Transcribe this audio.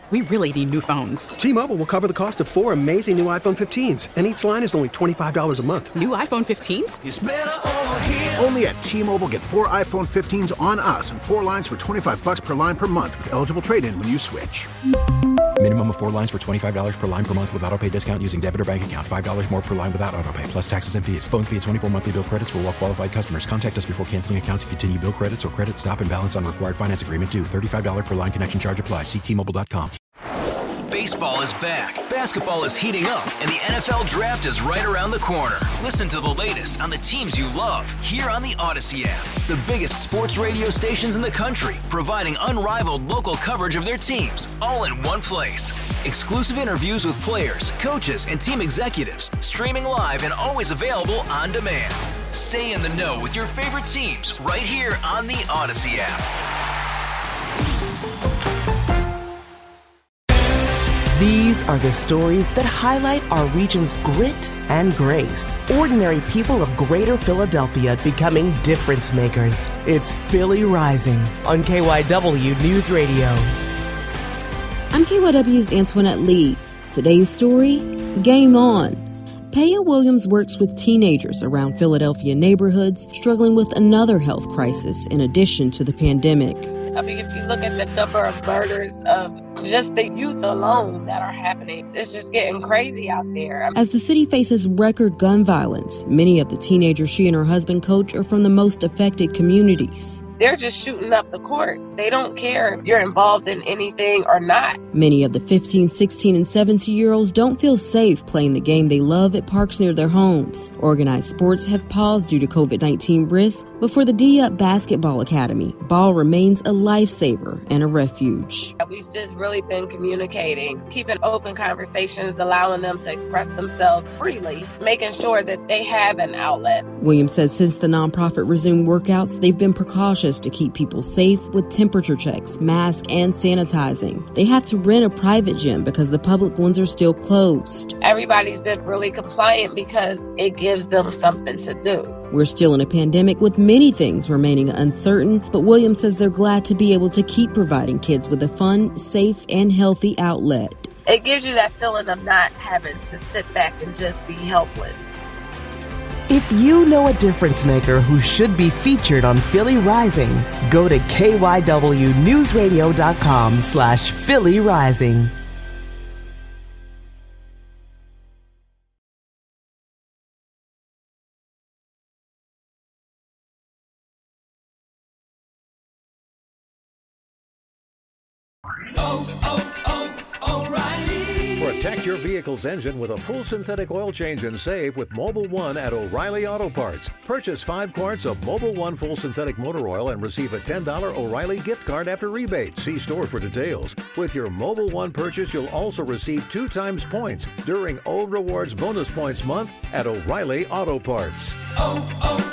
We really need new phones. T-Mobile will cover the cost of 4 amazing new iPhone 15s, and each line is only $25 a month. New iPhone 15s? It's better over here. Only at T-Mobile, get 4 iPhone 15s on us and 4 lines for $25 per line per month with eligible trade-in when you switch. Minimum of 4 lines for $25 per line per month with autopay discount using debit or bank account. $5 more per line without autopay, plus taxes and fees. Phone fee at 24 monthly bill credits for well-qualified customers. Contact us before canceling account to continue bill credits or credit stop and balance on required finance agreement due. $35 per line connection charge applies. See T-Mobile.com. Baseball is back, basketball is heating up, and the NFL Draft is right around the corner. Listen to the latest on the teams you love here on the Odyssey app. The biggest sports radio stations in the country, providing unrivaled local coverage of their teams, all in one place. Exclusive interviews with players, coaches, and team executives, streaming live and always available on demand. Stay in the know with your favorite teams right here on the Odyssey app. These are the stories that highlight our region's grit and grace. Ordinary people of Greater Philadelphia becoming difference makers. It's Philly Rising on KYW News Radio. I'm KYW's Antoinette Lee. Today's story, Game On. Paya Williams works with teenagers around Philadelphia neighborhoods struggling with another health crisis in addition to the pandemic. I mean, if you look at the number of murders of just the youth alone that are happening, it's just getting crazy out there. As the city faces record gun violence, many of the teenagers she and her husband coach are from the most affected communities. They're just shooting up the courts. They don't care if you're involved in anything or not. Many of the 15, 16, and 17-year-olds don't feel safe playing the game they love at parks near their homes. Organized sports have paused due to COVID-19 risks, but for the D-Up Basketball Academy, ball remains a lifesaver and a refuge. We've just really been communicating, keeping open conversations, allowing them to express themselves freely, making sure that they have an outlet. Williams says since the nonprofit resumed workouts, they've been precautious to keep people safe with temperature checks, masks, and sanitizing. They have to rent a private gym because the public ones are still closed. Everybody's been really compliant because it gives them something to do. We're still in a pandemic with many things remaining uncertain, but Williams says they're glad to be able to keep providing kids with a fun, safe, and healthy outlet. It gives you that feeling of not having to sit back and just be helpless. If you know a difference maker who should be featured on Philly Rising, go to KYWNewsRadio.com/Philly Rising. Protect your vehicle's engine with a full synthetic oil change and save with Mobil 1 at O'Reilly Auto Parts. Purchase 5 quarts of Mobil 1 full synthetic motor oil and receive a $10 O'Reilly gift card after rebate. See store for details. With your Mobil 1 purchase, you'll also receive 2 times points during O Rewards Bonus Points Month at O'Reilly Auto Parts.